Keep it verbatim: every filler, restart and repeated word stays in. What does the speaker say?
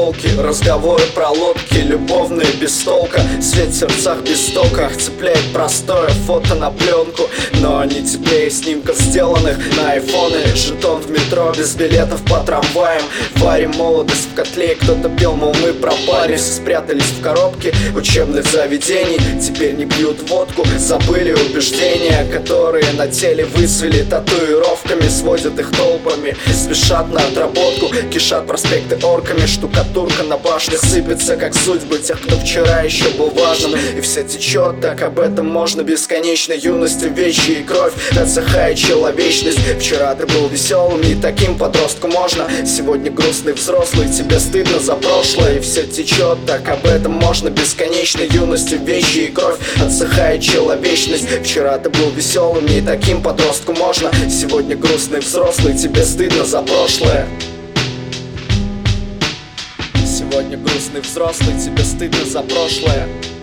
полки, разговоры про лодки, любовные без толка. Свет в сердцах без тока цепляет простое фото на пленку, но не теплее снимков, сделанных на айфоны. Жетон в метро без билетов по трамваям. Варим молодость в котле, кто-то пел, мол, мы пропали. Все спрятались в коробке учебных заведений, теперь не пьют водку, забыли убеждения, которые на теле выцвели татуировками, сводят их толпами, спешат на отработку, кишат проспекты орками. Штукатурка на башнях сыпется, как судьбы тех, кто вчера еще был важным. И все течет, так об этом можно бесконечно. Юность, вещи и кровь, отсыхает человечность. Вчера ты был веселым, не таким подростку можно. Сегодня грустный взрослый, тебе стыдно за прошлое. И все течет, так об этом можно бесконечно. Юность, вещи и кровь, отсыхает человечность. Вчера ты был веселым, не таким подростку можно. Сегодня грустный взрослый, тебе стыдно за прошлое. Сегодня грустный взрослый, тебе стыдно за прошлое.